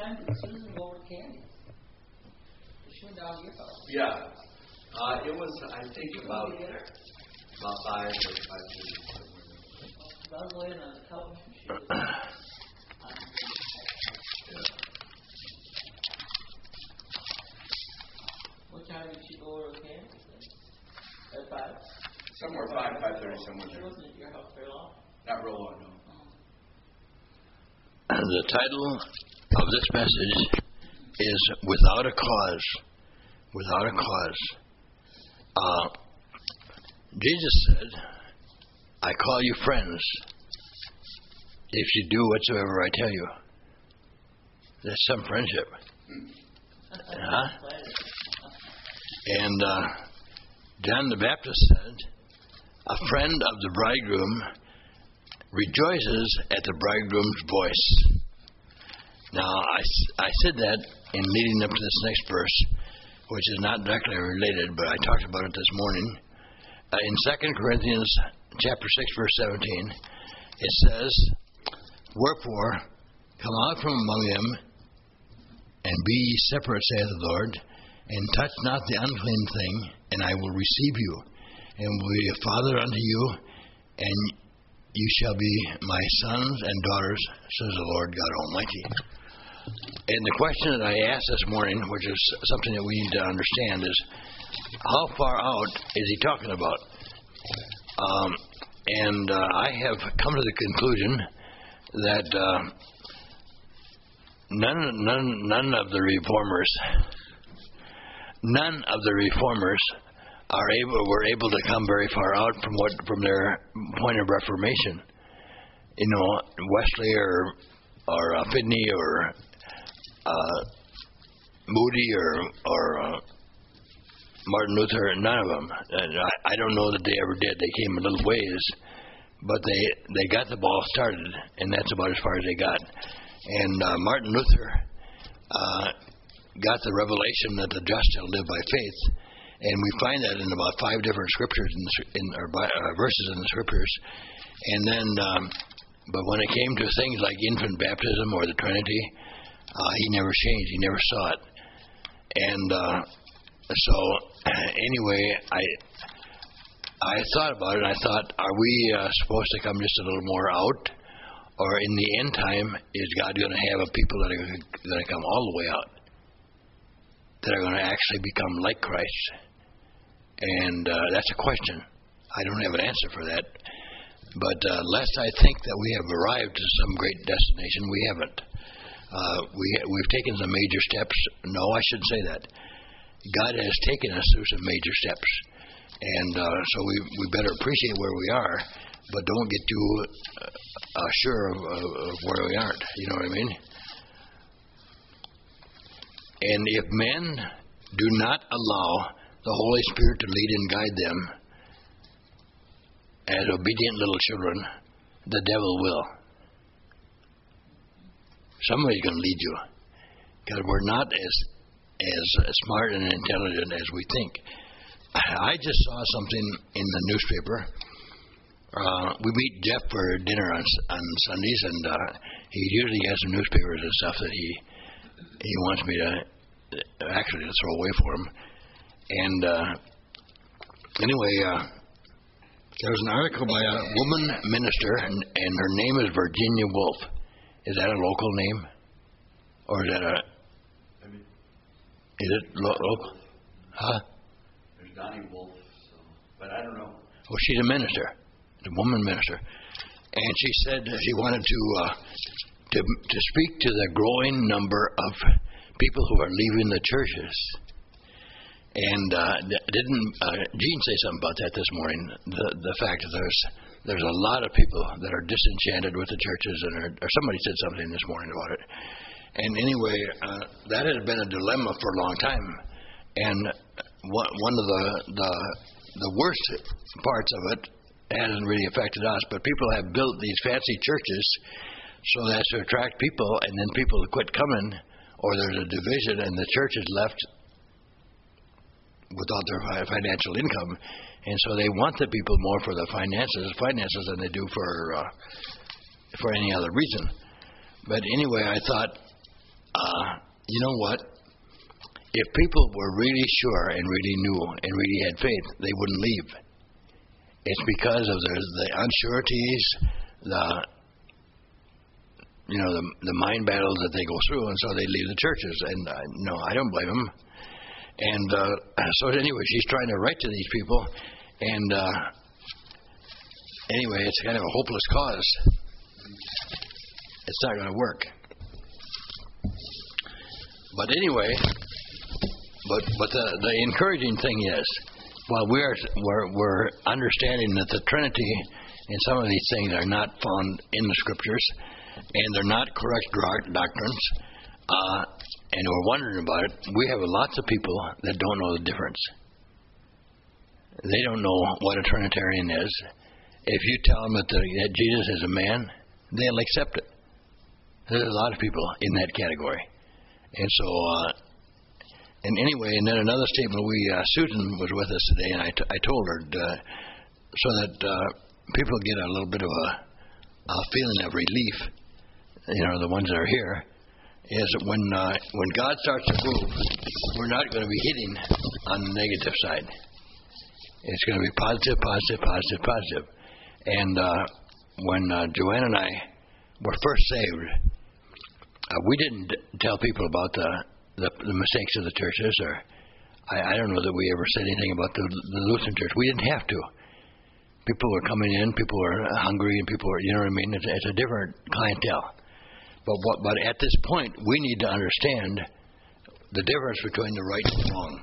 time did Susan go over to Candy? She went down to your house. Yeah. It was, I think, about 5 or 5:30. I was laying on the couch and she was What time did she go over to Candy? At 5? Somewhere 5:30, somewhere She there. wasn't at your house very long? Not real long, no. The title of this message is Without a Cause. Without a Cause. Jesus said, I call you friends if you do whatsoever I tell you. That's some friendship. Huh? And John the Baptist said, a friend of the bridegroom rejoices at the bridegroom's voice. Now, I said that in leading up to this next verse, which is not directly related, but I talked about it this morning. In 2 Corinthians chapter 6, verse 17, it says, Wherefore, come out from among them, and be ye separate, saith the Lord, and touch not the unclean thing, and I will receive you, and will be a father unto you, and you shall be my sons and daughters, says the Lord God Almighty. And the question that I asked this morning, which is something that we need to understand, is how far out is he talking about? I have come to the conclusion that none of the reformers were able to come very far out from their point of reformation. You know, Wesley or Finney or Moody or Martin Luther, none of them. I don't know that they ever did. They came a little ways, but they got the ball started, and that's about as far as they got. And Martin Luther got the revelation that the just shall live by faith, and we find that in about 5 different scriptures verses in the scriptures. And then, but when it came to things like infant baptism or the Trinity, he never changed. He never saw it. And so, anyway, I thought about it, and I thought, are we supposed to come just a little more out? Or in the end time, is God going to have a people that are going to come all the way out? That are going to actually become like Christ? And that's a question. I don't have an answer for that. But lest I think that we have arrived to some great destination, we haven't. We've taken some major steps. No, I shouldn't say that. God has taken us through some major steps. And so we better appreciate where we are, but don't get too sure of where we aren't. You know what I mean? And if men do not allow the Holy Spirit to lead and guide them as obedient little children, the devil will. Somebody's going to lead you, because we're not as smart and intelligent as we think. I just saw something in the newspaper. We meet Jeff for dinner on Sundays, and he usually has some newspapers and stuff that he wants me to actually to throw away for him. And anyway, there was an article by a woman minister, and her name is Virginia Woolf. Is that a local name, or is that a? Is it local? Huh? There's Donnie Wolf, but I don't know. Well, she's a minister, a woman minister, and she said she wanted to speak to the growing number of people who are leaving the churches. And didn't Gene say something about that this morning? The fact that there's a lot of people that are disenchanted with the churches, or somebody said something this morning about it. And anyway, that has been a dilemma for a long time. And one of the worst parts of it hasn't really affected us, but people have built these fancy churches so that to attract people, and then people quit coming, or there's a division, and the church is left without their financial income, and so they want the people more for the finances than they do for any other reason. But anyway, I thought you know what? If people were really sure and really knew and really had faith, they wouldn't leave. It's because of the unsureties, the mind battles that they go through, and so they leave the churches. And no, I don't blame them. And so anyway, she's trying to write to these people, and anyway, it's kind of a hopeless cause. It's not going to work. But anyway, but the encouraging thing is, while we're understanding that the Trinity and some of these things are not found in the Scriptures, and they're not correct doctrines, and we're wondering about it, we have lots of people that don't know the difference. They don't know what a Trinitarian is. If you tell them that Jesus is a man, they'll accept it. There's a lot of people in that category. And so, and anyway, and then another statement, Susan was with us today, and I told her, so that people get a little bit of a feeling of relief, the ones that are here, is that when God starts to move, we're not going to be hitting on the negative side. It's going to be positive, positive, positive, positive. And when Joanne and I were first saved, we didn't tell people about the mistakes of the churches, or I don't know that we ever said anything about the Lutheran church. We didn't have to. People were coming in, people were hungry, and people were, you know what I mean? It's a different clientele. But at this point, we need to understand the difference between the right and the wrong.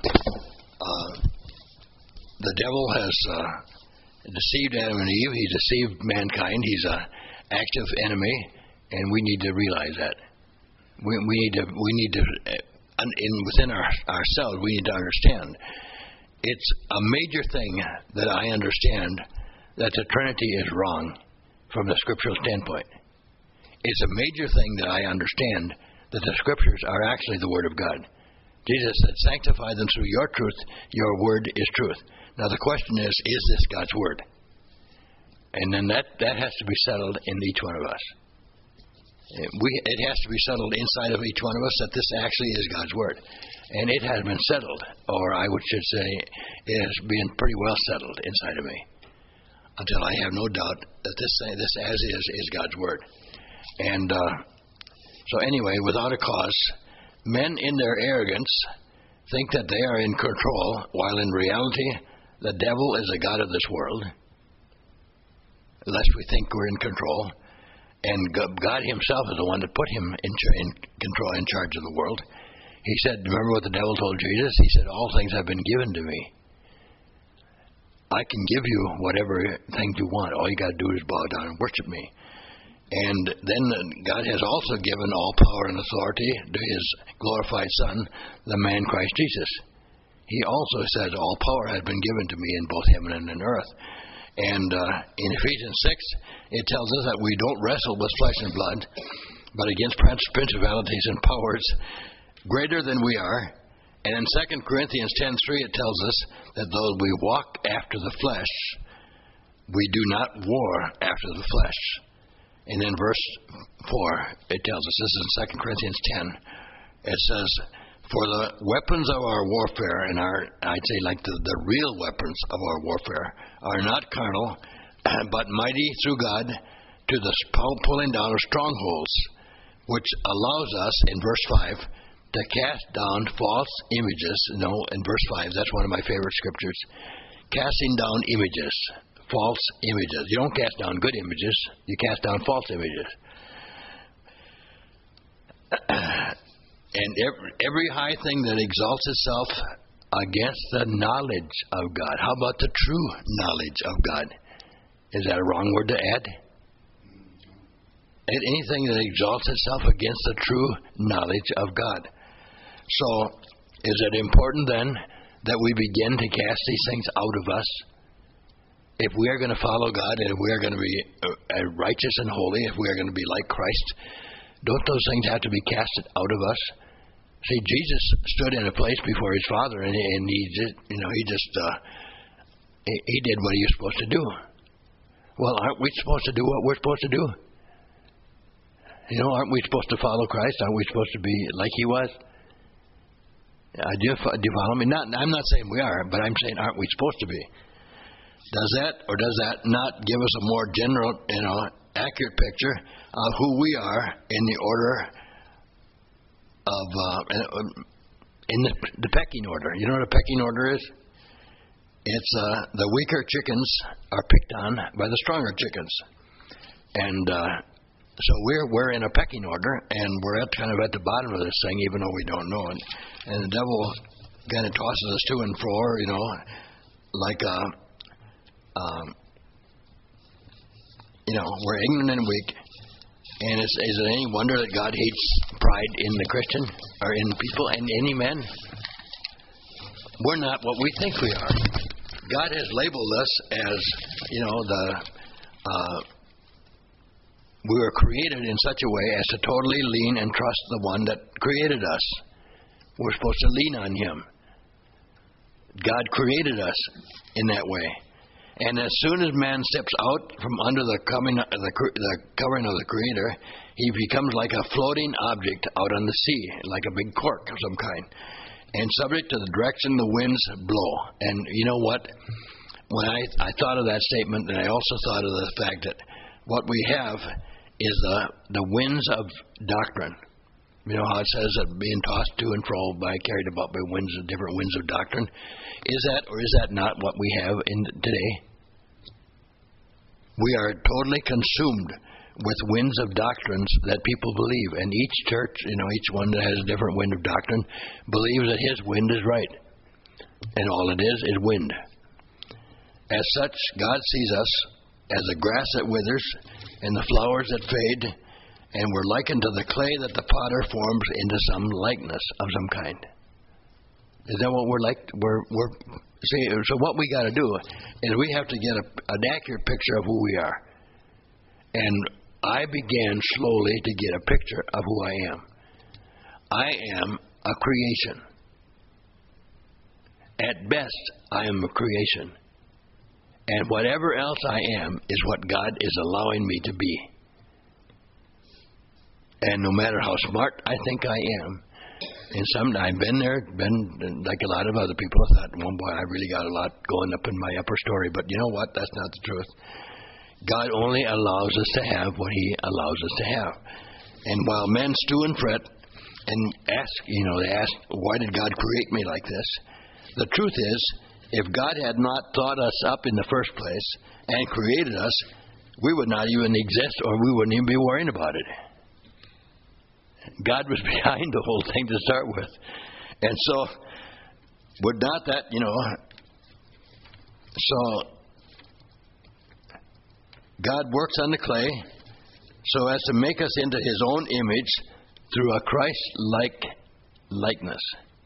The devil has deceived Adam and Eve. He's deceived mankind. He's an active enemy, and we need to realize that. We need to within ourselves, we need to understand. It's a major thing that I understand that the Trinity is wrong from the scriptural standpoint. It's a major thing that I understand that the Scriptures are actually the Word of God. Jesus said, sanctify them through your truth. Your word is truth. Now the question is this God's Word? And then that has to be settled in each one of us. It has to be settled inside of each one of us that this actually is God's Word. And it has been settled, or I should say, it has been pretty well settled inside of me, until I have no doubt that this as is God's Word. And so anyway, without a cause, men in their arrogance think that they are in control, while in reality, the devil is the god of this world, lest we think we're in control. And God himself is the one that put him in control, in charge of the world. He said, remember what the devil told Jesus? He said, all things have been given to me. I can give you whatever things you want. All you got to do is bow down and worship me. And then God has also given all power and authority to his glorified Son, the man Christ Jesus. He also says, all power has been given to me in both heaven and in earth. And in Ephesians 6, it tells us that we don't wrestle with flesh and blood, but against principalities and powers greater than we are. And in 2 Corinthians 10:3, it tells us that though we walk after the flesh, we do not war after the flesh. And in verse 4, it tells us, this is in 2 Corinthians 10, it says, for the weapons of our warfare, and I'd say like the real weapons of our warfare, are not carnal, but mighty through God to the pulling down of strongholds, which allows us, in verse 5, to cast down false images. No, in verse 5, that's one of my favorite scriptures. Casting down images, false images. You don't cast down good images, you cast down false images. And every high thing that exalts itself against the knowledge of God. How about the true knowledge of God? Is that a wrong word to add? Anything that exalts itself against the true knowledge of God. So, is it important then that we begin to cast these things out of us? If we are going to follow God, and if we are going to be righteous and holy, if we are going to be like Christ, don't those things have to be casted out of us? See, Jesus stood in a place before his Father, and he did what he was supposed to do. Well, aren't we supposed to do what we're supposed to do? Aren't we supposed to follow Christ? Aren't we supposed to be like He was? Do you follow me? I'm not saying we are, but I'm saying, aren't we supposed to be? Does that or does that not give us a more general, accurate picture of who we are in the order of in the pecking order? You know what a pecking order is? It's the weaker chickens are picked on by the stronger chickens, and so we're in a pecking order, and we're kind of at the bottom of this thing, even though we don't know it. And the devil kind of tosses us to and fro, like we're ignorant and weak. And is it any wonder that God hates pride in the Christian or in people and any men? We're not what we think we are. God has labeled us as, we were created in such a way as to totally lean and trust the one that created us. We're supposed to lean on Him. God created us in that way. And as soon as man steps out from under the covering of the Creator, he becomes like a floating object out on the sea, like a big cork of some kind, and subject to the direction the winds blow. And you know what? When I thought of that statement, and I also thought of the fact that what we have is the winds of doctrine. You know how it says that being tossed to and fro carried about by different winds of doctrine? Is that or is that not what we have in today? We are totally consumed with winds of doctrines that people believe. And each church, each one that has a different wind of doctrine, believes that his wind is right. And all it is wind. As such, God sees us as the grass that withers and the flowers that fade, and we're likened to the clay that the potter forms into some likeness of some kind. Is that what we're like? So what we got to do is we have to get an accurate picture of who we are. And I began slowly to get a picture of who I am. I am a creation. At best, I am a creation. And whatever else I am is what God is allowing me to be. And no matter how smart I think I am, and I've been like a lot of other people. I thought, well, boy, I really got a lot going up in my upper story. But you know what? That's not the truth. God only allows us to have what He allows us to have. And while men stew and fret and ask, they ask, why did God create me like this? The truth is, if God had not thought us up in the first place and created us, we would not even exist, or we wouldn't even be worrying about it. God was behind the whole thing to start with. And so, would not that, so God works on the clay so as to make us into His own image through a Christ-like likeness.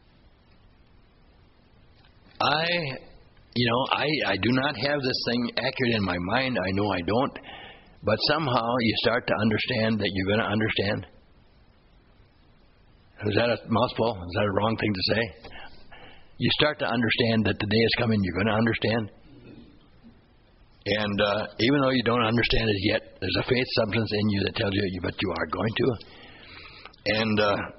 I do not have this thing accurate in my mind. I know I don't. But somehow you start to understand that you're going to understand. Is that a mouthful? Is that a wrong thing to say? You start to understand that the day is coming, you're going to understand. And even though you don't understand it yet, there's a faith substance in you that tells you that you are going to. And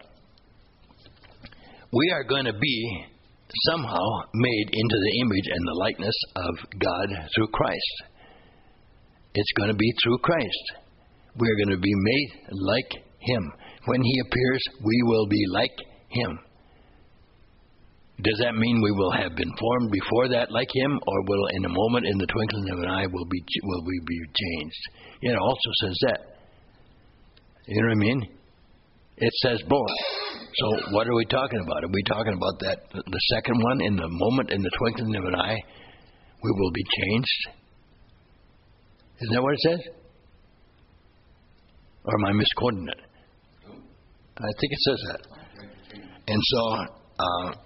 we are going to be somehow made into the image and the likeness of God through Christ. It's going to be through Christ. We're going to be made like Him. When He appears, we will be like Him. Does that mean we will have been formed before that like Him, or will in a moment, in the twinkling of an eye, will we be changed? It also says that. You know what I mean? It says both. So what are we talking about? Are we talking about that the second one, in the moment, in the twinkling of an eye, we will be changed? Isn't that what it says? Or am I misquoting it? I think it says that. And so,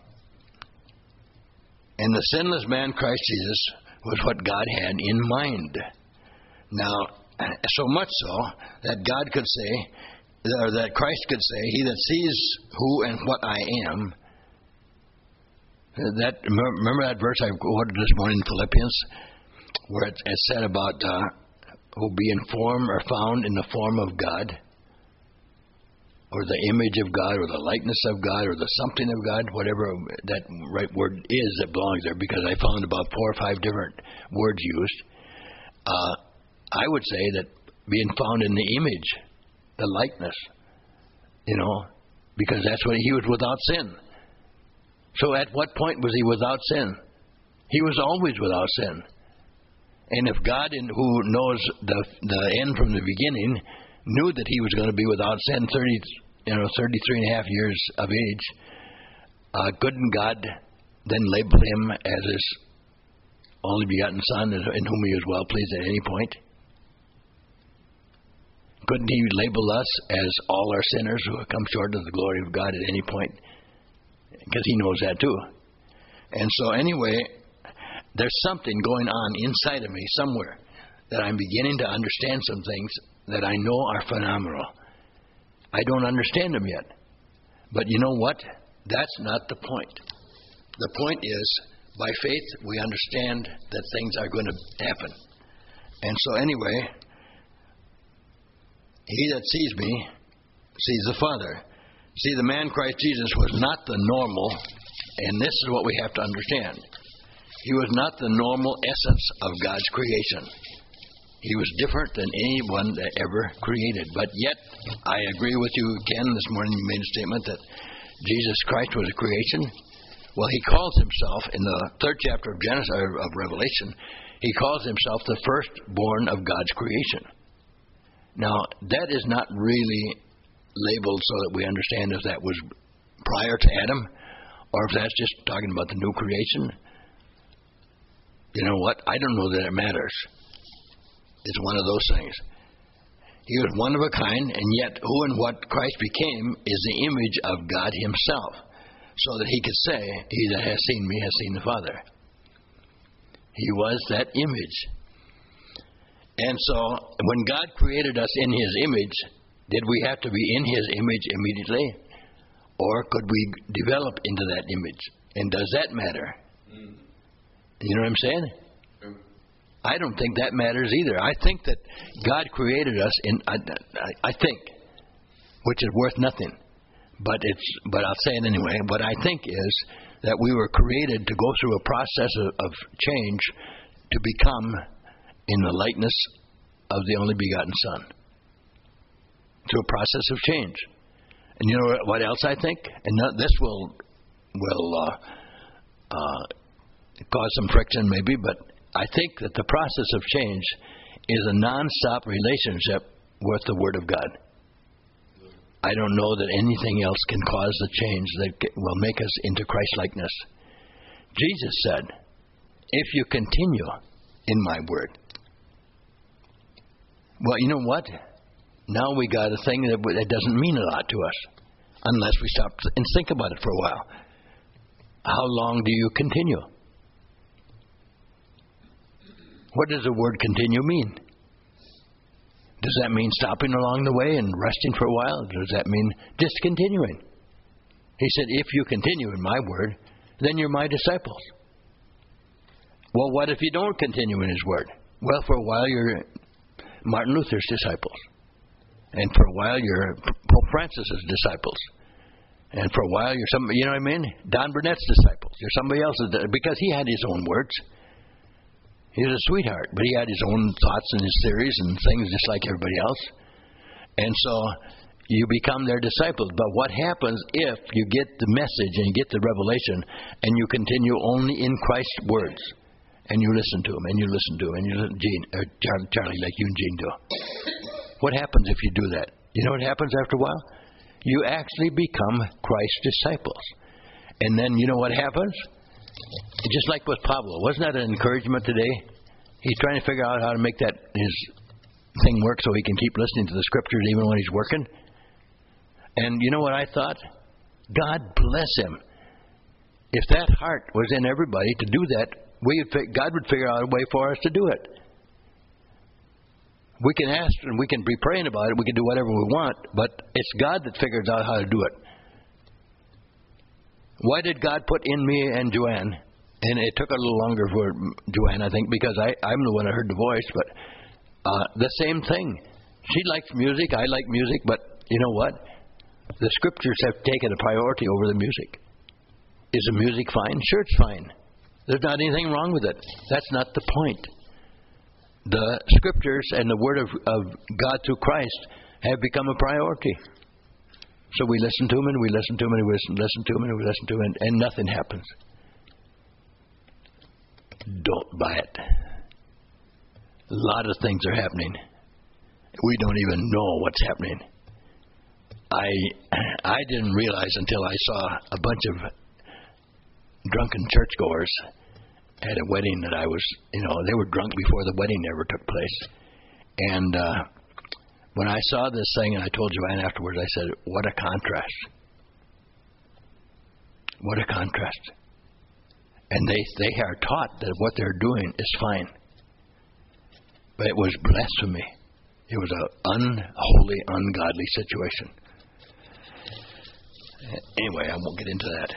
and the sinless man, Christ Jesus, was what God had in mind. Now, so much so that God could say, or that Christ could say, He that sees who and what I am. Remember that verse I quoted this morning in Philippians, where it said about who be in form or found in the form of God. or the image of God, or the likeness of God, or the something of God, whatever that right word is that belongs there, because I found about 4 or 5 different words used. I would say that being found in the image, the likeness, because that's what he was, without sin. So at what point was he without sin? He was always without sin. And if God, who knows the end from the beginning, knew that he was going to be without sin 33 and a half years of age, couldn't God then label him as his only begotten Son, in whom he was well pleased at any point? Couldn't he label us as all our sinners who have come short of the glory of God at any point? Because he knows that too. And so anyway, there's something going on inside of me somewhere that I'm beginning to understand some things that I know are phenomenal. I don't understand them yet. But you know what? That's not the point. The point is, by faith, we understand that things are going to happen. And so anyway, he that sees me sees the Father. See, the man Christ Jesus was not the normal, and this is what we have to understand. He was not the normal essence of God's creation. He was different than anyone that ever created. But yet, I agree with you, Ken, this morning you made a statement that Jesus Christ was a creation. Well, he calls himself, in the 3rd chapter of Revelation, he calls himself the firstborn of God's creation. Now, that is not really labeled so that we understand if that was prior to Adam, or if that's just talking about the new creation. You know what? I don't know that it matters. It's one of those things. He was one of a kind, and yet who and what Christ became is the image of God himself, so that he could say, he that has seen me has seen the Father. He was that image. And so, when God created us in his image, did we have to be in his image immediately? Or could we develop into that image? And does that matter? You know what I'm saying? I don't think that matters either. I think that God created us I think, which is worth nothing, but I'll say it anyway. What I think is that we were created to go through a process of change to become in the likeness of the only begotten Son. Through a process of change. And you know what else I think? And this will cause some friction maybe, but I think that the process of change is a non-stop relationship with the Word of God. I don't know that anything else can cause the change that will make us into Christ-likeness. Jesus said, if you continue in my Word. Well, you know what? Now we got a thing that doesn't mean a lot to us, unless we stop and think about it for a while. How long do you continue? What does the word continue mean? Does that mean stopping along the way and resting for a while? Does that mean discontinuing? He said, if you continue in my word, then you're my disciples. Well, what if you don't continue in his word? Well, for a while you're Martin Luther's disciples. And for a while you're Pope Francis's disciples. And for a while you're somebody, you know what I mean? Don Burnett's disciples. You're somebody else's, because he had his own words. He was a sweetheart, but he had his own thoughts and his theories and things just like everybody else. And so you become their disciples. But what happens if you get the message and you get the revelation and you continue only in Christ's words? And you listen to him, and you listen to him, and you listen to Charlie, like you and Gene do. What happens if you do that? You know what happens after a while? You actually become Christ's disciples. And then you know what happens? Just like with Pablo. Wasn't that an encouragement today? He's trying to figure out how to make that his thing work so he can keep listening to the scriptures even when he's working. And you know what I thought? God bless him. If that heart was in everybody to do that, God would figure out a way for us to do it. We can ask and we can be praying about it. We can do whatever we want, but it's God that figures out how to do it. Why did God put in me and Joanne? And it took a little longer for Joanne, I think, because I'm the one that heard the voice, but the same thing. She likes music, I like music, but you know what? The Scriptures have taken a priority over the music. Is the music fine? Sure, it's fine. There's not anything wrong with it. That's not the point. The Scriptures and the Word of God through Christ have become a priority. So we listen to them, and we listen to them, and we listen to them, and we listen to them, and nothing happens. Don't buy it. A lot of things are happening. We don't even know what's happening. I didn't realize until I saw a bunch of drunken churchgoers at a wedding that I was, they were drunk before the wedding ever took place. And when I saw this thing, and I told Joanne afterwards, I said, what a contrast. What a contrast. And they are taught that what they're doing is fine. But it was blasphemy. It was an unholy, ungodly situation. Anyway, I won't get into that.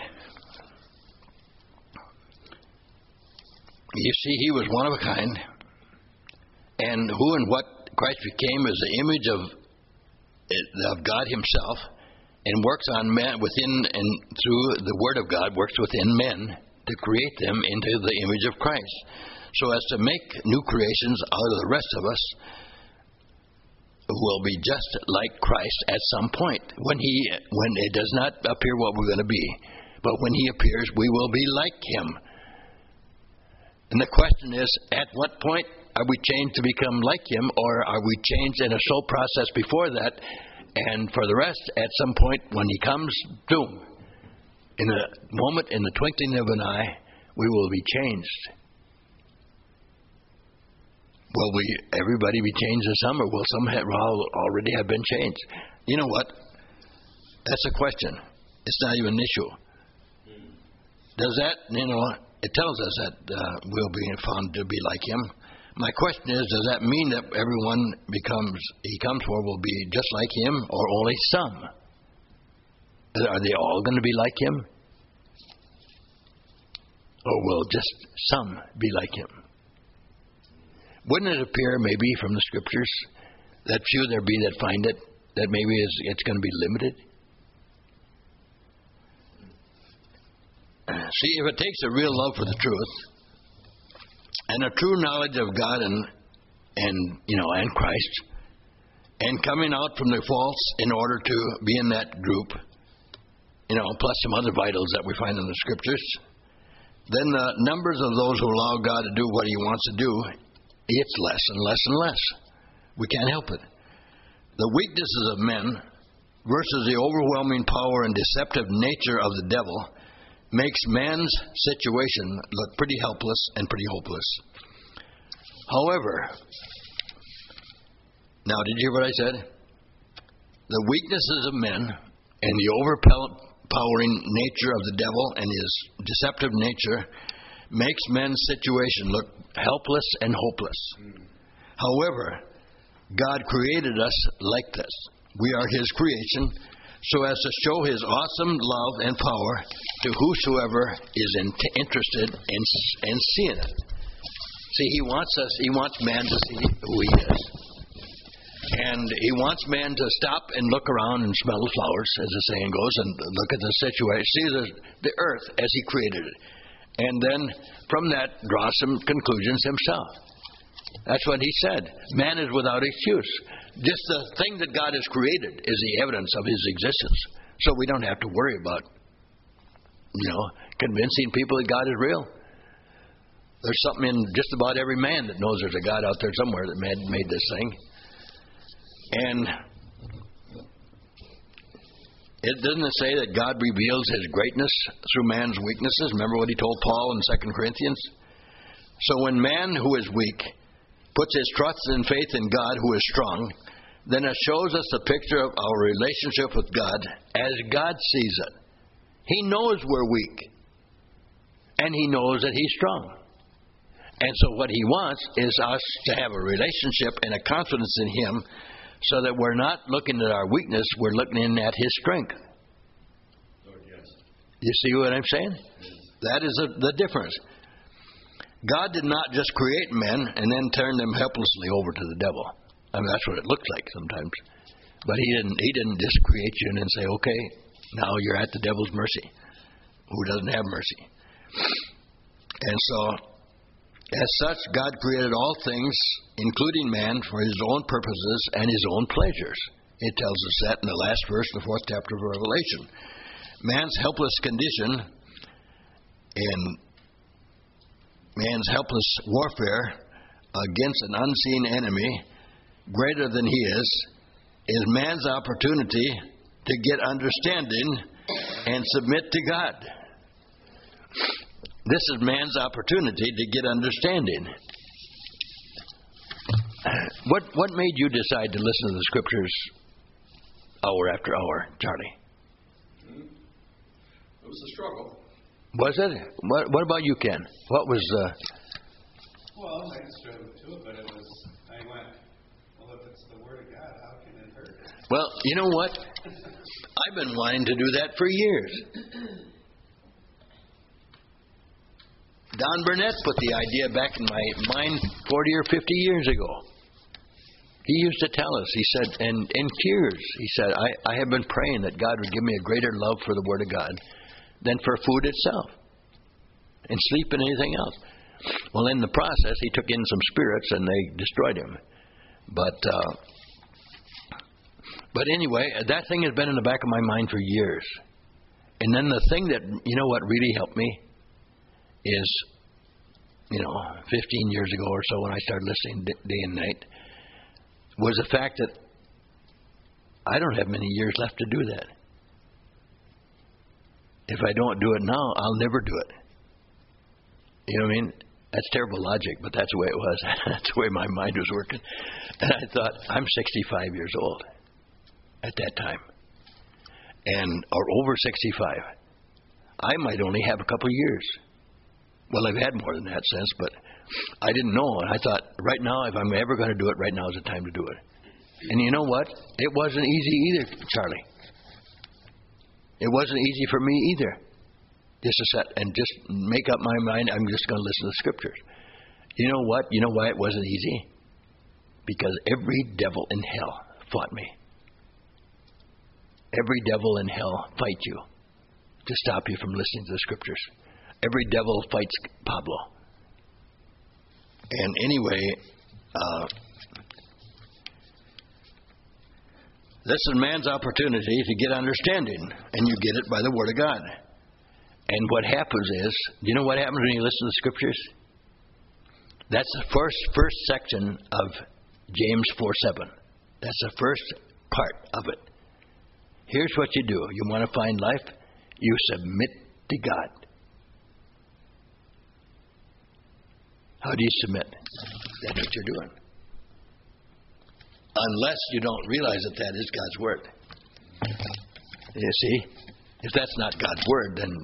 You see, he was one of a kind. And who and what Christ became is the image of God himself, and works on men within, and through the Word of God works within men to create them into the image of Christ, so as to make new creations out of the rest of us who will be just like Christ at some point. When it does not appear what we're going to be, but when he appears, we will be like him. And the question is, at what point are we changed to become like him, or are we changed in a soul process before that, and for the rest, at some point when he comes, boom, in a moment, in the twinkling of an eye, we will be changed. Will everybody be changed in some, or will some already have been changed? You know what? That's a question. It's not even an issue. Does that, it tells us that we'll be found to be like him. My question is, does that mean that everyone he comes for will be just like him, or only some? Are they all going to be like him? Or will just some be like him? Wouldn't it appear maybe from the Scriptures that few there be that find it, that maybe it's going to be limited? See, if it takes a real love for the truth and a true knowledge of God and Christ, and coming out from the false in order to be in that group, plus some other vitals that we find in the Scriptures, then the numbers of those who allow God to do what he wants to do, it's less and less and less. We can't help it. The weaknesses of men versus the overwhelming power and deceptive nature of the devil makes man's situation look pretty helpless and pretty hopeless. However, now did you hear what I said? The weaknesses of men and the overpowering nature of the devil and his deceptive nature makes men's situation look helpless and hopeless. However, God created us like this. We are his creation, so as to show his awesome love and power to whosoever is interested in seeing it. See, he wants man to see who he is. And he wants man to stop and look around and smell the flowers, as the saying goes, and look at the situation, see the earth as he created it. And then from that draw some conclusions himself. That's what he said. Man is without excuse. Just the thing that God has created is the evidence of his existence. So we don't have to worry about, convincing people that God is real. There's something in just about every man that knows there's a God out there somewhere that made this thing. And it doesn't say that God reveals his greatness through man's weaknesses. Remember what he told Paul in 2 Corinthians? So when man who is weak puts his trust and faith in God who is strong, then it shows us a picture of our relationship with God as God sees it. He knows we're weak, and he knows that he's strong. And so what he wants is us to have a relationship and a confidence in him, so that we're not looking at our weakness, we're looking at his strength. Lord, yes. You see what I'm saying? Yes. That is the difference. God did not just create men and then turn them helplessly over to the devil. I mean, that's what it looks like sometimes. But he didn't just create you and then say, okay, now you're at the devil's mercy, who doesn't have mercy. And so, as such, God created all things, including man, for his own purposes and his own pleasures. It tells us that in the last verse of the 4th chapter of Revelation. Man's helpless condition and man's helpless warfare against an unseen enemy, greater than he is man's opportunity to get understanding and submit to God. This is man's opportunity to get understanding. What made you decide to listen to the Scriptures hour after hour, Charlie? It was a struggle. Was it? What about you, Ken? What was... Well, I struggled too, but I went, well, if it's the Word of God, how can it hurt? Well, you know what? I've been wanting to do that for years. Don Burnett put the idea back in my mind 40 or 50 years ago. He used to tell us, he said, and in tears, he said, I have been praying that God would give me a greater love for the Word of God than for food itself, and sleep and anything else. Well, in the process, he took in some spirits and they destroyed him. But anyway, that thing has been in the back of my mind for years. And then the thing that, you know what really helped me is, 15 years ago or so when I started listening day and night, was the fact that I don't have many years left to do that. If I don't do it now, I'll never do it. You know what I mean? That's terrible logic, but that's the way it was. That's the way my mind was working. And I thought, I'm 65 years old at that time, or over 65. I might only have a couple of years. Well, I've had more than that since, but I didn't know. And I thought, right now, if I'm ever going to do it, right now is the time to do it. And you know what? It wasn't easy either, Charlie. It wasn't easy for me either. Just to set and just make up my mind, I'm just going to listen to the Scriptures. You know what? You know why it wasn't easy? Because every devil in hell fought me. Every devil in hell fights you to stop you from listening to the Scriptures. Every devil fights Pablo. And anyway, this is man's opportunity to get understanding, and you get it by the Word of God. And what happens is, you know what happens when you listen to the Scriptures? That's the first section of James 4:7. That's the first part of it. Here's what you do. You want to find life? You submit to God. How do you submit? That's what you're doing. Unless you don't realize that is God's Word. You see? If that's not God's Word, then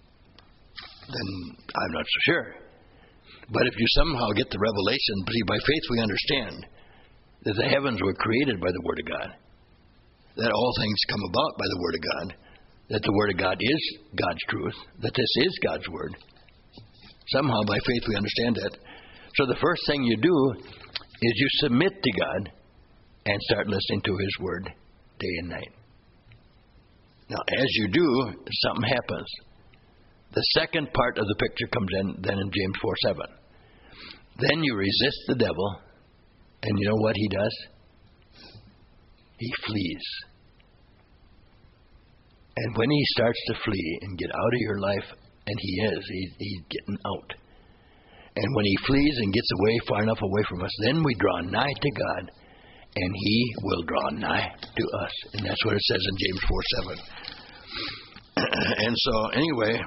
I'm not so sure. But if you somehow get the revelation, see, by faith we understand that the heavens were created by the Word of God, that all things come about by the Word of God, that the Word of God is God's truth, that this is God's Word. Somehow by faith we understand that. So the first thing you do is you submit to God and start listening to His Word day and night. Now, as you do, something happens. The second part of the picture comes in then in James 4:7. Then you resist the devil, and you know what he does? He flees. And when he starts to flee and get out of your life, and he's getting out. And when he flees and gets away, far enough away from us, then we draw nigh to God, and He will draw nigh to us. And that's what it says in James 4:7. And so, anyway,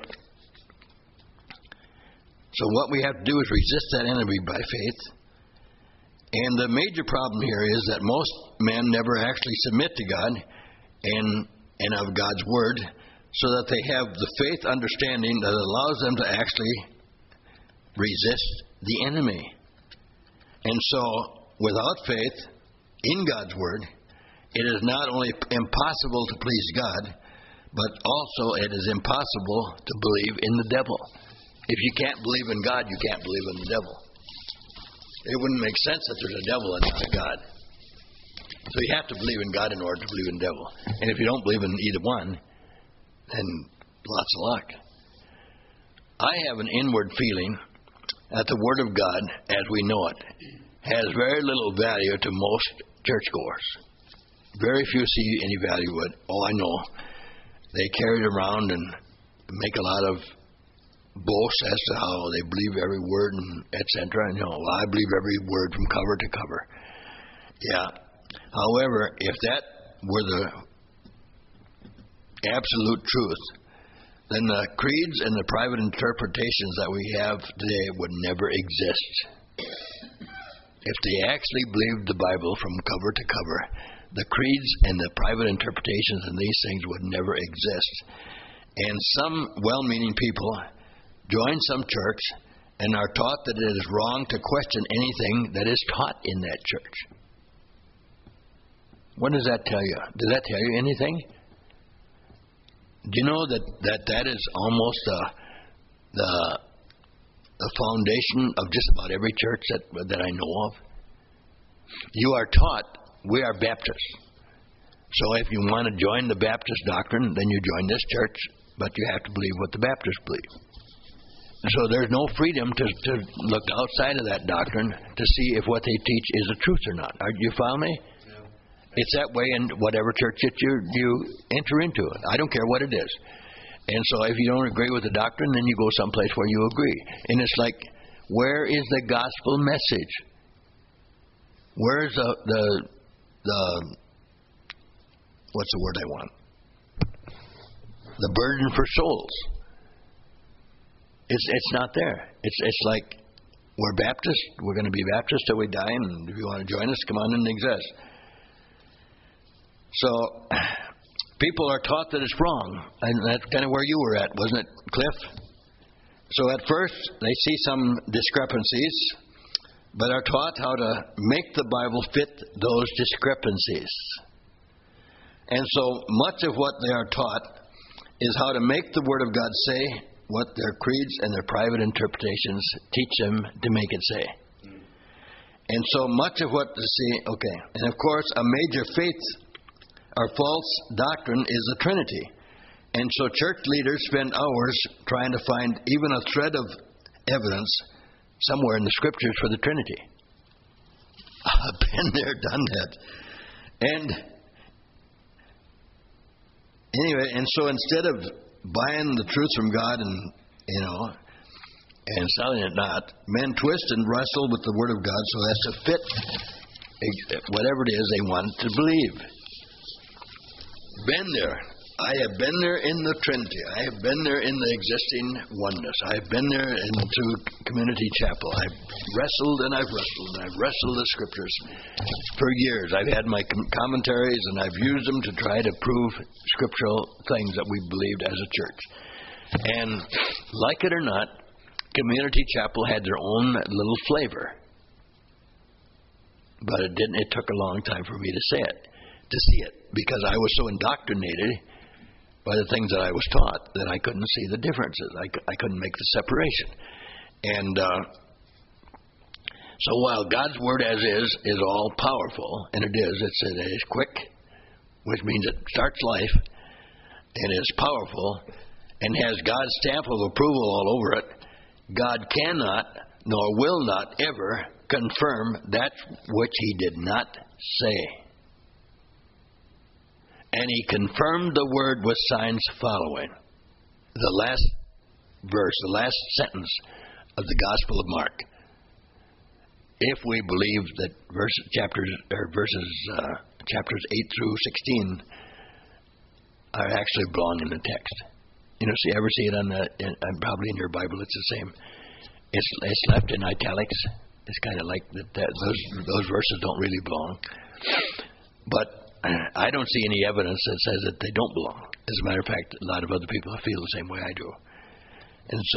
so what we have to do is resist that enemy by faith. And the major problem here is that most men never actually submit to God and of God's Word, so that they have the faith understanding that allows them to actually resist the enemy. And so, without faith in God's Word, it is not only impossible to please God, but also it is impossible to believe in the devil. If you can't believe in God, you can't believe in the devil. It wouldn't make sense that there's a devil and not a God. So you have to believe in God in order to believe in the devil. And if you don't believe in either one, then lots of luck. I have an inward feeling that the Word of God, as we know it, has very little value to most churchgoers. Very few see any value to it. Oh, I know. They carry it around and make a lot of boasts as to how they believe every word and etc. And well, I believe every word from cover to cover. Yeah. However, if that were the absolute truth, then the creeds and the private interpretations that we have today would never exist. If they actually believed the Bible from cover to cover, the creeds and the private interpretations and these things would never exist. And some well-meaning people join some church and are taught that it is wrong to question anything that is taught in that church. What does that tell you? Does that tell you anything? Do you know that is almost the foundation of just about every church that I know of? You are taught, we are Baptists. So if you want to join the Baptist doctrine, then you join this church, but you have to believe what the Baptists believe. So there's no freedom to look outside of that doctrine to see if what they teach is the truth or not. You follow me? It's that way in whatever church that you enter into. I don't care what it is. And so if you don't agree with the doctrine, then you go someplace where you agree. And it's like, where is the gospel message? Where is the what's the word I want? The burden for souls. It's not there. It's like, we're Baptists. We're going to be Baptists till we die. And if you want to join us, come on and exist. So, people are taught that it's wrong, and that's kind of where you were at, wasn't it, Cliff? So at first, they see some discrepancies, but are taught how to make the Bible fit those discrepancies. And so much of what they are taught is how to make the Word of God say what their creeds and their private interpretations teach them to make it say. And so much of what they see, okay, and of course, a major faith our false doctrine is the Trinity. And so church leaders spend hours trying to find even a thread of evidence somewhere in the Scriptures for the Trinity. I've been there, done that. And anyway, and so instead of buying the truth from God and selling it not, men twist and wrestle with the Word of God so as to fit whatever it is they want to believe. Been there. I have been there in the Trinity. I have been there in the existing oneness. I have been there into Community Chapel. I've wrestled and I've wrestled and I've wrestled the Scriptures for years. I've had my commentaries and I've used them to try to prove scriptural things that we believed as a church. And like it or not, Community Chapel had their own little flavor. But it didn't. It took a long time for me to see it, because I was so indoctrinated by the things that I was taught that I couldn't see the differences. I couldn't make the separation. And so while God's Word as is all powerful, and it is quick, which means it starts life, and is powerful, and has God's stamp of approval all over it, God cannot nor will not ever confirm that which He did not say. And He confirmed the Word with signs following. The last verse, the last sentence of the Gospel of Mark. If we believe that chapters 8 through 16 are actually belong in the text. Ever see it on probably in your Bible? It's the same. It's left in italics. It's kind of like those verses don't really belong. But I don't see any evidence that says that they don't belong. As a matter of fact, a lot of other people feel the same way I do. And so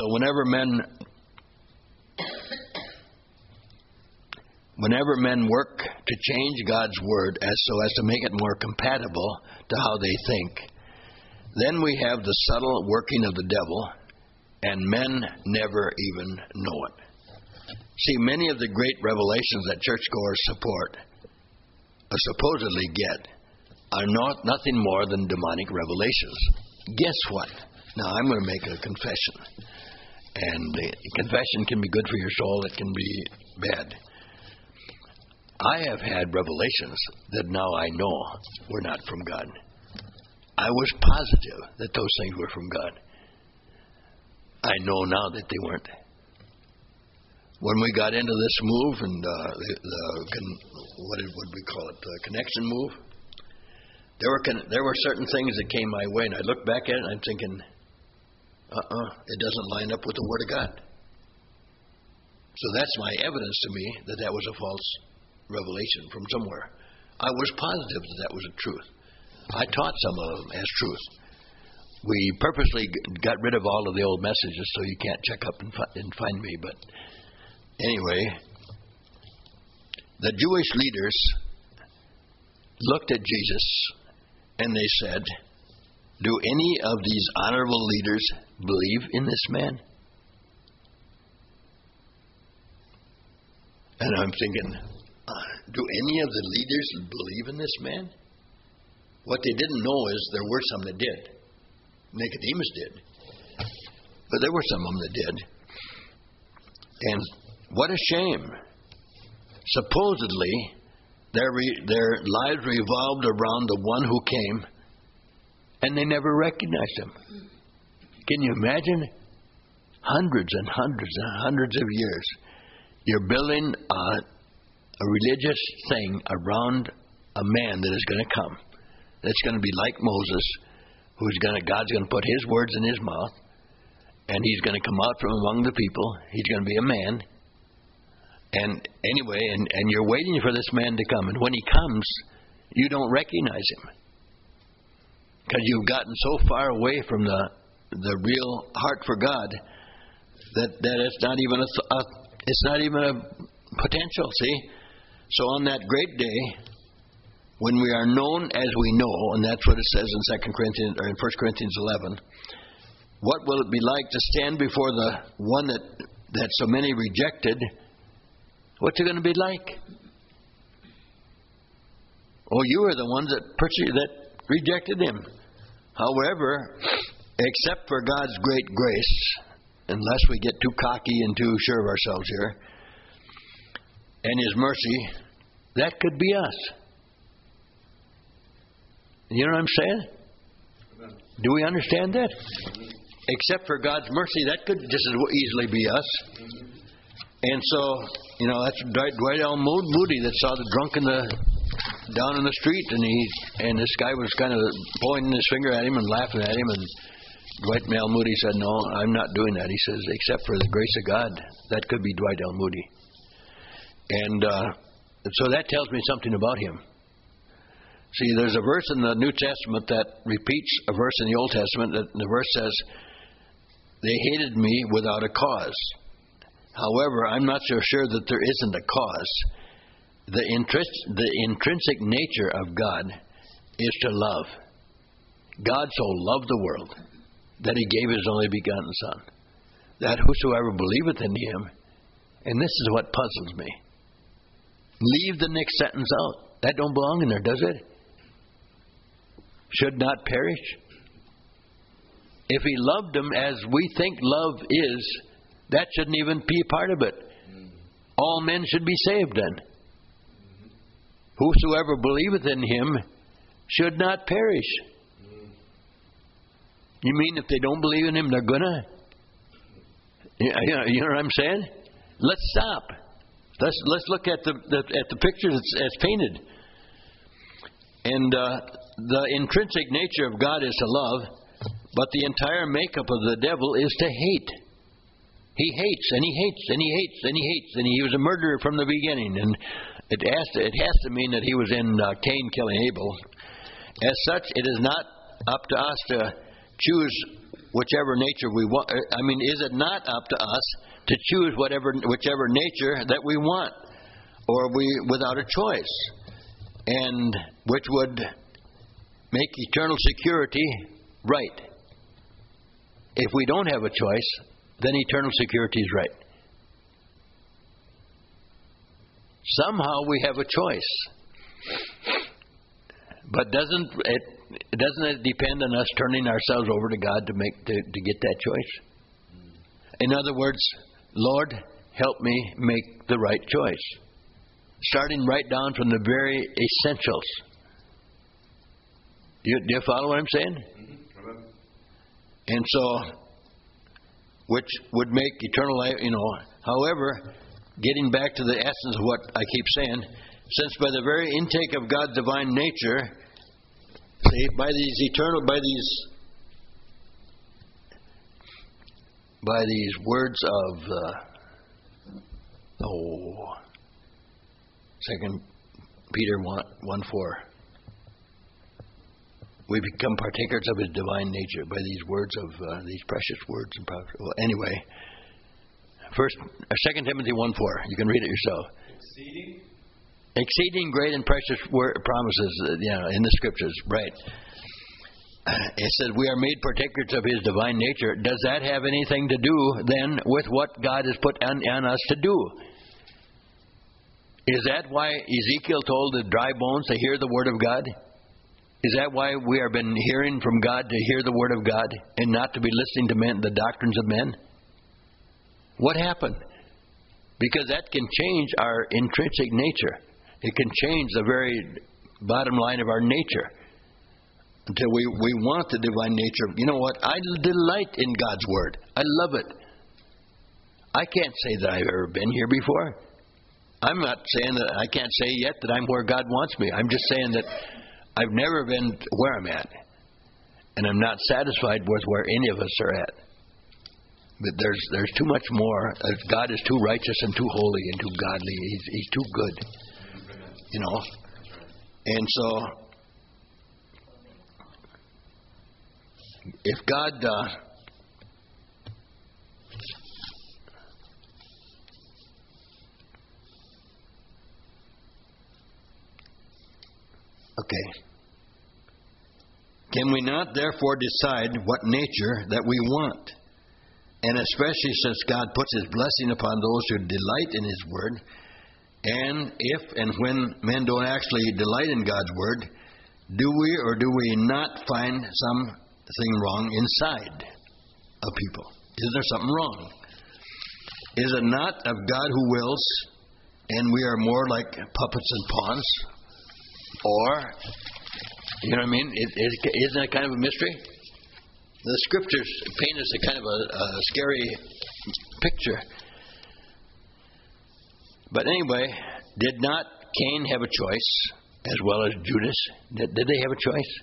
whenever men work to change God's Word so as to make it more compatible to how they think, then we have the subtle working of the devil, and men never even know it. See, many of the great revelations that churchgoers support supposedly get are nothing more than demonic revelations. Guess what? Now I'm going to make a confession. And the confession can be good for your soul. It can be bad. I have had revelations that now I know were not from God. I was positive that those things were from God. I know now that they weren't. When we got into this move and what would we call it, the connection move, there were certain things that came my way, and I look back at it and I'm thinking, it doesn't line up with the Word of God. So that's my evidence to me that that was a false revelation from somewhere. I was positive that that was a truth. I taught some of them as truth. We purposely got rid of all of the old messages so you can't check up and find me. But anyway, the Jewish leaders looked at Jesus and they said, do any of these honorable leaders believe in this man? And I'm thinking, do any of the leaders believe in this man? What they didn't know is there were some that did. Nicodemus did. But there were some of them that did. And what a shame. Supposedly, their lives revolved around the one who came, and they never recognized him. Can you imagine? Hundreds and hundreds and hundreds of years. You're building a religious thing around a man that is going to come. That's going to be like Moses, God's going to put his words in his mouth, and he's going to come out from among the people. He's going to be a man. And anyway, and you're waiting for this man to come. And when he comes, you don't recognize him. Because you've gotten so far away from the real heart for God that it's not even a potential, see? So on that great day, when we are known as we know, and that's what it says in 1 Corinthians 11, what will it be like to stand before the one that so many rejected? What's it going to be like? Oh, you are the ones that rejected him. However, except for God's great grace, unless we get too cocky and too sure of ourselves here, and his mercy, that could be us. You know what I'm saying? Do we understand that? Except for God's mercy, that could just as easily be us. And so, that's Dwight L. Moody that saw the drunk down in the street, and this guy was kind of pointing his finger at him and laughing at him, and Dwight L. Moody said, "No, I'm not doing that." He says, "Except for the grace of God, that could be Dwight L. Moody." And so that tells me something about him. See, there's a verse in the New Testament that repeats a verse in the Old Testament. The verse says, "They hated me without a cause." However, I'm not so sure that there isn't a cause. The intrinsic nature of God is to love. God so loved the world that he gave his only begotten Son, that whosoever believeth in him, and this is what puzzles me. Leave the next sentence out. That don't belong in there, does it? Should not perish. If he loved them as we think love is, that shouldn't even be a part of it. All men should be saved then. Whosoever believeth in him should not perish. You mean if they don't believe in him, they're gonna? You know what I'm saying? Let's stop. Let's look at the picture that's painted. And the intrinsic nature of God is to love, but the entire makeup of the devil is to hate. He hates, and he hates, and he hates, and he hates, and he was a murderer from the beginning. And it has to mean that he was in Cain killing Abel. As such, it is not up to us to choose whichever nature we want. I mean, is it not up to us to choose whichever nature that we want, or are we without a choice, and which would make eternal security right? If we don't have a choice, then eternal security is right. Somehow we have a choice. But doesn't it depend on us turning ourselves over to God to get that choice? In other words, Lord, help me make the right choice. Starting right down from the very essentials. Do you follow what I'm saying? Mm-hmm. And so, which would make eternal life, However, getting back to the essence of what I keep saying, since by the very intake of God's divine nature, see, by these words of 2 Peter 1:4, we become partakers of His divine nature by these words of these precious words and prophets. Well, anyway, 2 Timothy 1:4. You can read it yourself. Exceeding great and precious promises, in the Scriptures, right? It says we are made partakers of His divine nature. Does that have anything to do then with what God has put on us to do? Is that why Ezekiel told the dry bones to hear the word of God? Is that why we have been hearing from God to hear the word of God and not to be listening to men, the doctrines of men? What happened? Because that can change our intrinsic nature. It can change the very bottom line of our nature. Until we want the divine nature. You know what? I delight in God's word. I love it. I can't say that I've ever been here before. I'm not saying that I can't say yet that I'm where God wants me. I'm just saying that I've never been where I'm at. And I'm not satisfied with where any of us are at. But there's too much more. God is too righteous and too holy and too godly. He's too good. And so, if God can we not therefore decide what nature that we want? And especially since God puts His blessing upon those who delight in His word, and if and when men don't actually delight in God's word, do we or do we not find something wrong inside of people? Is there something wrong? Is it not of God who wills, and we are more like puppets and pawns? Or, you know what I mean? Isn't that kind of a mystery? The Scriptures paint us a kind of a scary picture. But anyway, did not Cain have a choice as well as Judas? Did they have a choice?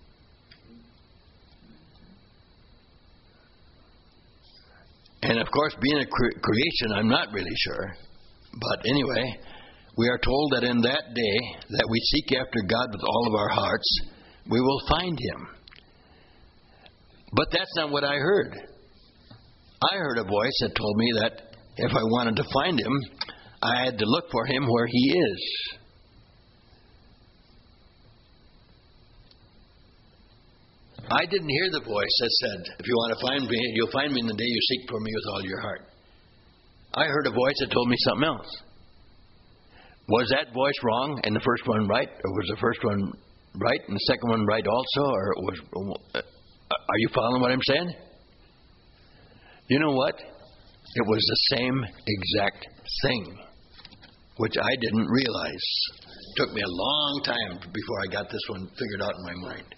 And of course, being a creation, I'm not really sure. But anyway, we are told that in that day that we seek after God with all of our hearts, we will find Him. But that's not what I heard. I heard a voice that told me that if I wanted to find Him, I had to look for Him where He is. I didn't hear the voice that said, if you want to find me, you'll find me in the day you seek for me with all your heart. I heard a voice that told me something else. Was that voice wrong and the first one right? Or was the first one right and the second one right also? Are you following what I'm saying? You know what? It was the same exact thing, which I didn't realize. It took me a long time before I got this one figured out in my mind.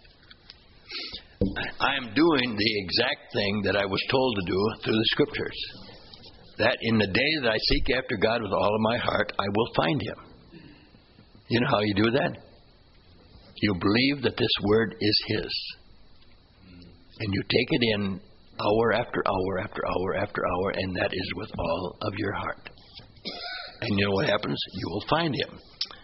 I am doing the exact thing that I was told to do through the Scriptures. That in the day that I seek after God with all of my heart, I will find Him. You know how you do that? You believe that this Word is His. And you take it in hour after hour after hour after hour, and that is with all of your heart. And you know what happens? You will find Him.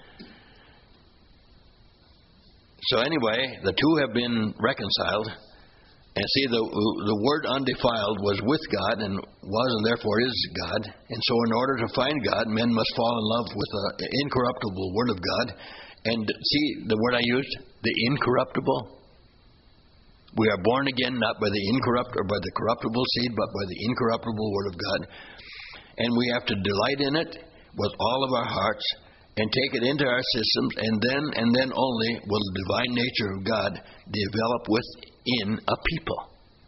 So anyway, the two have been reconciled. And see, the Word undefiled was with God and was and therefore is God. And so in order to find God, men must fall in love with the incorruptible Word of God. And see the word I used? The incorruptible. We are born again not by the corruptible seed, but by the incorruptible Word of God. And we have to delight in it with all of our hearts and take it into our systems, and then only will the divine nature of God develop within a people.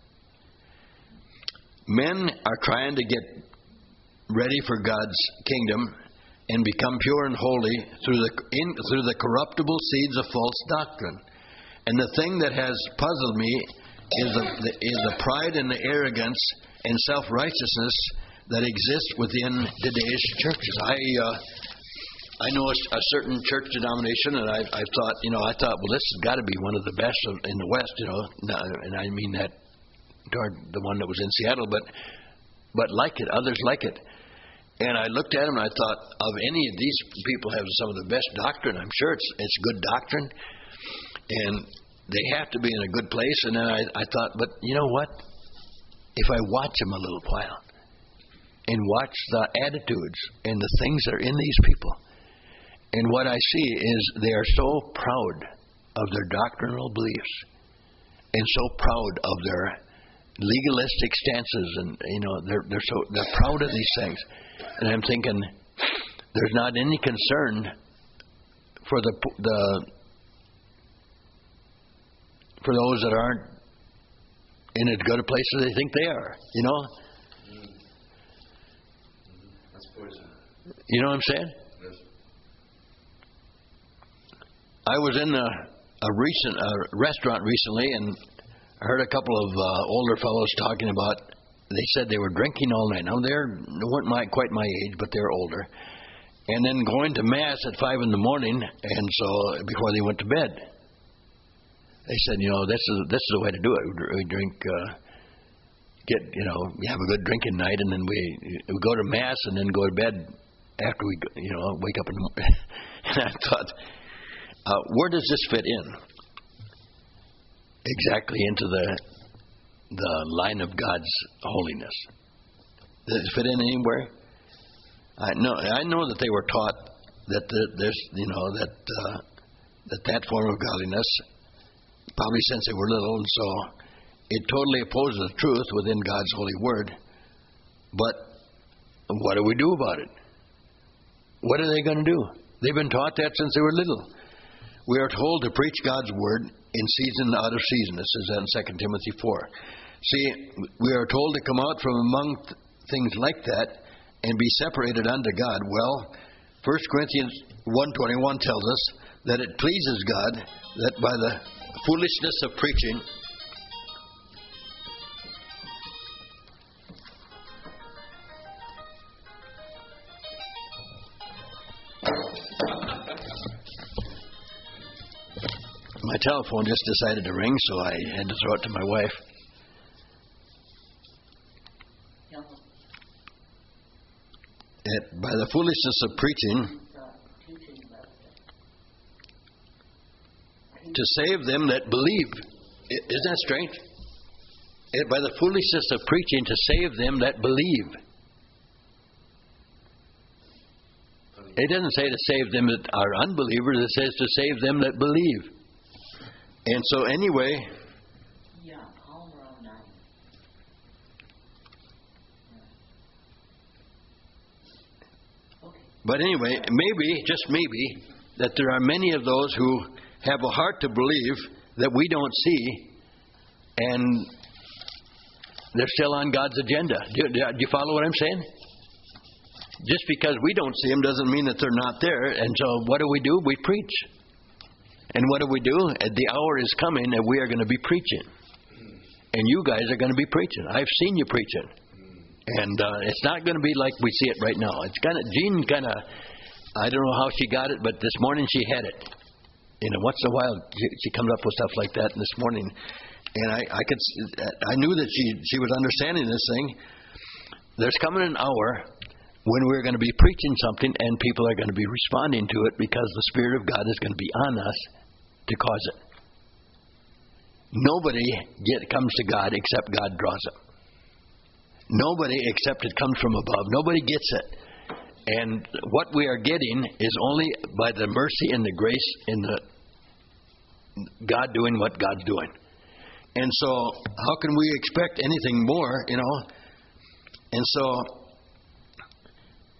Men are trying to get ready for God's kingdom and become pure and holy through the corruptible seeds of false doctrine. And the thing that has puzzled me is the pride and the arrogance and self-righteousness that exists within today's churches. I know a certain church denomination, and I thought, well, this has got to be one of the best in the West, and I mean that toward the one that was in Seattle, but like it, others like it. And I looked at them and I thought, of any of these people have some of the best doctrine. I'm sure it's good doctrine, and they have to be in a good place. And then I thought, but you know what? If I watch them a little while and watch the attitudes and the things that are in these people, and what I see is they are so proud of their doctrinal beliefs and so proud of their legalistic stances, and they're proud of these things. And I'm thinking, there's not any concern for for those that aren't in as good a place as they think they are. That's poison. You know what I'm saying? Yes. I was in a restaurant recently, and I heard a couple of older fellows talking about. They said they were drinking all night. Now they weren't quite my age, but they're older, and then going to mass at 5 a.m, and so before they went to bed, they said, this is the way to do it. We drink, we have a good drinking night, and then we go to mass and then go to bed after we wake up in the morning. And I thought, where does this fit in? Exactly into the line of God's holiness. Does it fit in anywhere? I know that they were taught that that form of godliness, probably since they were little, and so it totally opposes the truth within God's holy word. But what do we do about it? What are they going to do? They've been taught that since they were little. We are told to preach God's word in season and out of season. This is in 2 Timothy 4. See, we are told to come out from among things like that and be separated unto God. Well, 1 Corinthians 1:21 tells us that it pleases God that by the foolishness of preaching my telephone just decided to ring, so I had to throw it to my wife. By the foolishness of preaching, to save them that believe. Isn't that strange? By the foolishness of preaching, to save them that believe. It doesn't say to save them that are unbelievers. It says to save them that believe. And so anyway, but anyway, maybe, just maybe, that there are many of those who have a heart to believe that we don't see, and they're still on God's agenda. Do you follow what I'm saying? Just because we don't see them doesn't mean that they're not there. And so what do? We preach. And what do? The hour is coming that we are going to be preaching. And you guys are going to be preaching. I've seen you preaching. And it's not going to be like we see it right now. Jean I don't know how she got it, but this morning she had it. Once in a while she comes up with stuff like that. And this morning, and I knew that she was understanding this thing. There's coming an hour when we're going to be preaching something and people are going to be responding to it because the Spirit of God is going to be on us to cause it. Nobody comes to God except God draws them. Nobody except it comes from above. Nobody gets it. And what we are getting is only by the mercy and the grace in the God doing what God's doing. And so how can we expect anything more, And so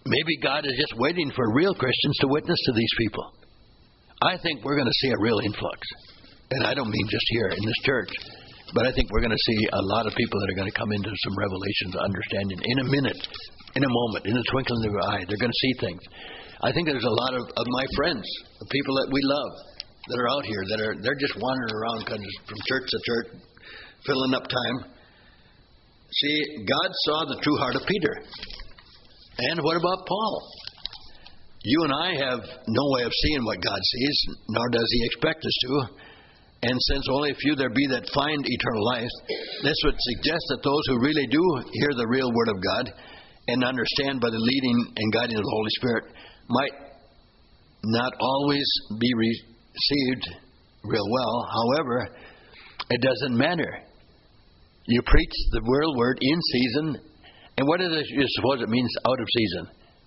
maybe God is just waiting for real Christians to witness to these people. I think we're going to see a real influx. And I don't mean just here in this church, but I think we're going to see a lot of people that are going to come into some revelations, understanding in a minute, in a moment, in the twinkling of an eye. They're going to see things. I think there's a lot of my friends, the people that we love, that are out here, they're just wandering around from church to church, filling up time. See, God saw the true heart of Peter. And what about Paul? You and I have no way of seeing what God sees, nor does He expect us to. And since only few there be that find eternal life, this would suggest that those who really do hear the real Word of God and understand by the leading and guiding of the Holy Spirit might not always be received real well. However, it doesn't matter. You preach the real Word in season, and what is it you suppose it means out of season?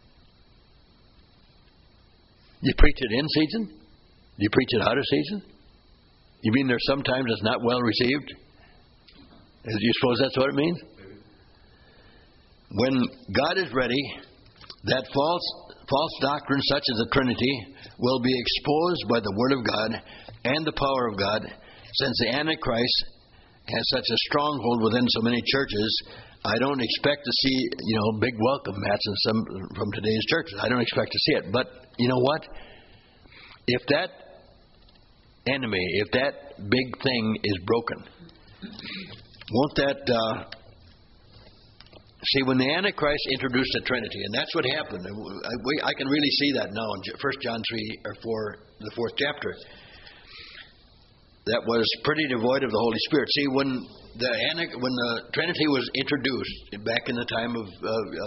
You preach it in season? Do you preach it out of season? You mean there's sometimes it's not well received? Do you suppose that's what it means? When God is ready, that false doctrine such as the Trinity will be exposed by the Word of God and the power of God. Since the Antichrist has such a stronghold within so many churches, I don't expect to see, big welcome mats in some from today's churches. I don't expect to see it. But you know what? If that enemy, if that big thing is broken, won't that... See, when the Antichrist introduced the Trinity, and that's what happened. I can really see that now in 1 John 3 or 4, the 4th chapter. That was pretty devoid of the Holy Spirit. See, when the Trinity was introduced back in the time of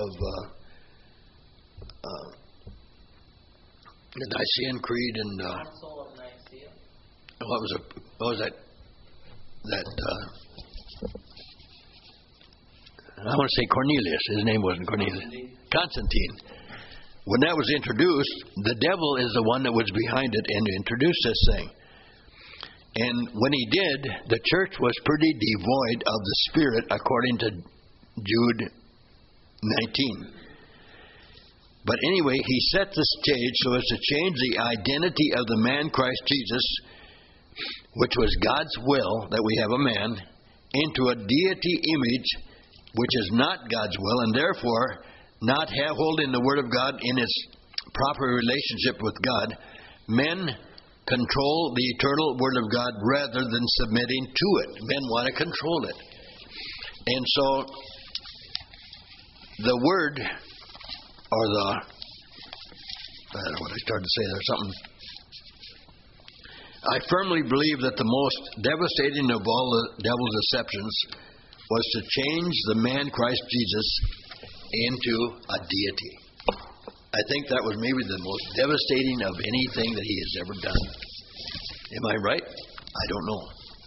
the Nicene Creed and what was that? I want to say Cornelius. His name wasn't Cornelius. Constantine. When that was introduced, the devil is the one that was behind it and introduced this thing. And when he did, the church was pretty devoid of the Spirit, according to Jude 19. But anyway, he set the stage so as to change the identity of the man Christ Jesus, which was God's will that we have a man, into a deity image which is not God's will, and therefore not holding the Word of God in its proper relationship with God. Men control the eternal Word of God rather than submitting to it. Men want to control it. And so the Word, or I don't know what I started to say there, something. I firmly believe that the most devastating of all the devil's deceptions was to change the man Christ Jesus into a deity. I think that was maybe the most devastating of anything that he has ever done. Am I right? I don't know.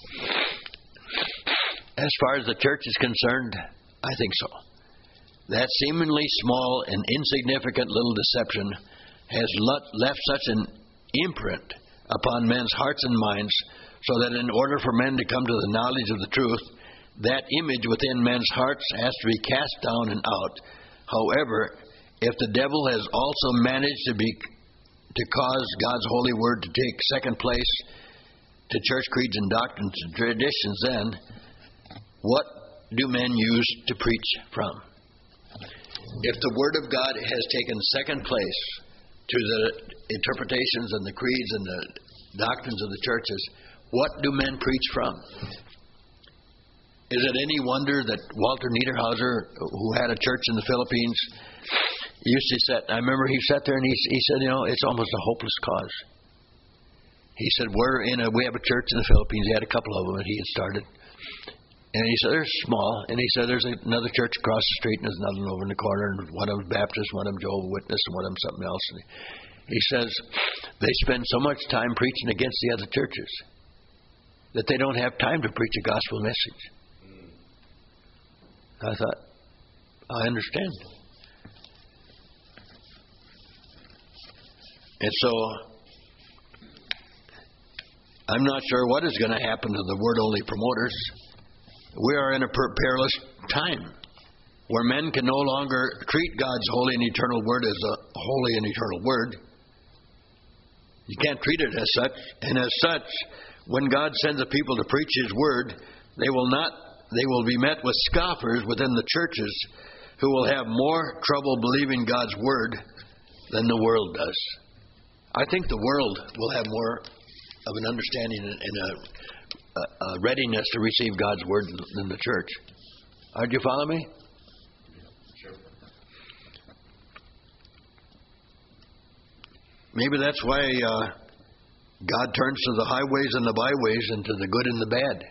As far as the church is concerned, I think so. That seemingly small and insignificant little deception has left such an imprint upon men's hearts and minds, so that in order for men to come to the knowledge of the truth, that image within men's hearts has to be cast down and out. However, if the devil has also managed to cause God's holy word to take second place to church creeds and doctrines and traditions, then what do men use to preach from? If the Word of God has taken second place to the interpretations and the creeds and the doctrines of the churches, what do men preach from? Is it any wonder that Walter Niederhauser, who had a church in the Philippines, used to I remember he sat there and he said, it's almost a hopeless cause. He said, we have a church in the Philippines. He had a couple of them that he had started. And he said, they're small. And he said, there's another church across the street, and there's another one over in the corner, and one of them Baptist, one of them Jehovah's Witness, and one of them something else. And he says, they spend so much time preaching against the other churches that they don't have time to preach a gospel message. I thought, I understand. And so, I'm not sure what is going to happen to the word-only promoters. We are in a perilous time. where men can no longer treat God's holy and eternal word as a holy and eternal word. You can't treat it as such. And as such, when God sends a people to preach His word, they will be met with scoffers within the churches who will have more trouble believing God's word than the world does. I think the world will have more of an understanding and a readiness to receive God's word than the church. Do you follow me? Sure. Maybe that's why God turns to the highways and the byways and to the good and the bad.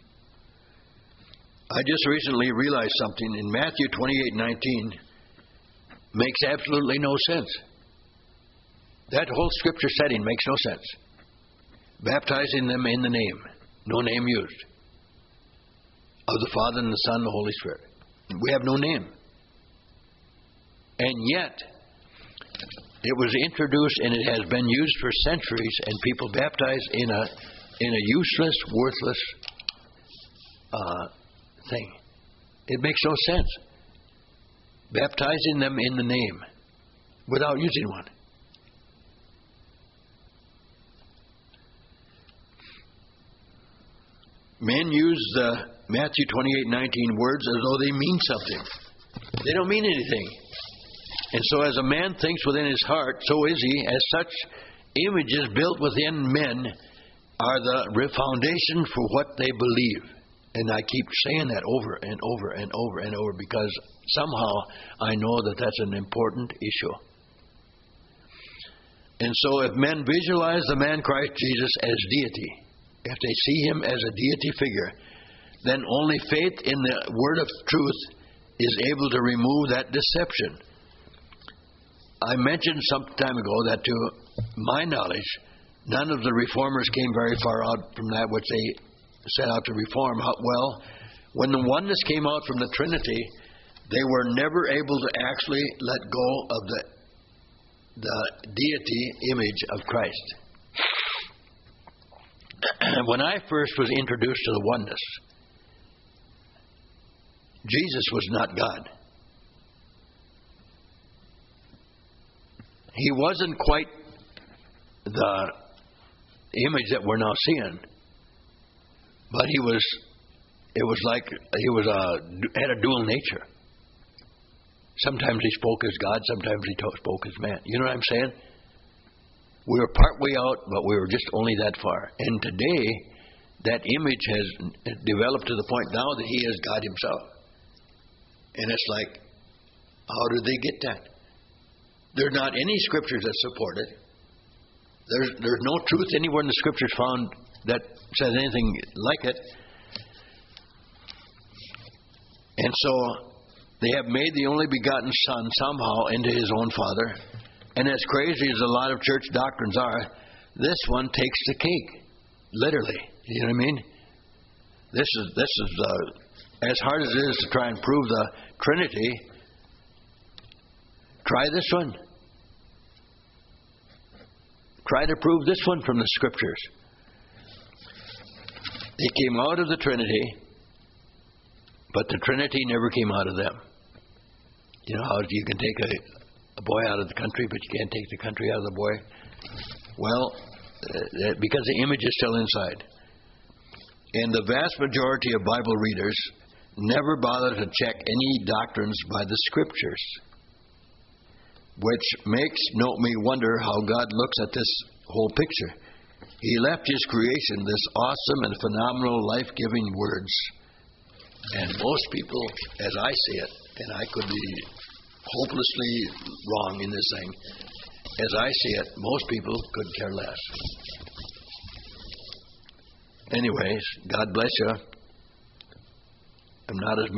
I just recently realized something in Matthew 28:19 makes absolutely no sense. That whole scripture setting makes no sense. Baptizing them in the name, no name used, of the Father and the Son and the Holy Spirit. We have no name. And yet, it was introduced and it has been used for centuries, and people baptized in a useless, worthless thing. It makes no sense. Baptizing them in the name without using one. Men use the Matthew 28:19 words as though they mean something. They don't mean anything. And so as a man thinks within his heart, so is he. As such, images built within men are the foundation for what they believe. And I keep saying that over and over and over and over because somehow I know that that's an important issue. And so if men visualize the man Christ Jesus as deity, if they see Him as a deity figure, then only faith in the word of truth is able to remove that deception. I mentioned some time ago that to my knowledge, none of the reformers came very far out from that which they set out to reform. Well, when the oneness came out from the Trinity, they were never able to actually let go of the deity image of Christ. When I first was introduced to the oneness, Jesus was not God. He wasn't quite the image that we're now seeing, but it was like he had a dual nature. Sometimes he spoke as God, sometimes he spoke as man. You know what I'm saying? We were partway out, but we were just only that far. And today, that image has developed to the point now that he is God himself. And it's like, how did they get that? There's not any scriptures that support it. There's no truth anywhere in the scriptures found that says anything like it. And so they have made the only begotten Son somehow into his own Father. And as crazy as a lot of church doctrines are, this one takes the cake, literally. You know what I mean? This is as hard as it is to try and prove the Trinity. Try this one. Try to prove this one from the Scriptures. They came out of the Trinity, but the Trinity never came out of them. You know how you can take a boy out of the country, but you can't take the country out of the boy? Well, because the image is still inside. And the vast majority of Bible readers never bother to check any doctrines by the Scriptures, which makes me wonder how God looks at this whole picture. He left His creation this awesome and phenomenal life-giving words. And most people, as I see it, and I could be hopelessly wrong in this thing, as I see it, most people could care less. Anyways, God bless you. I'm not as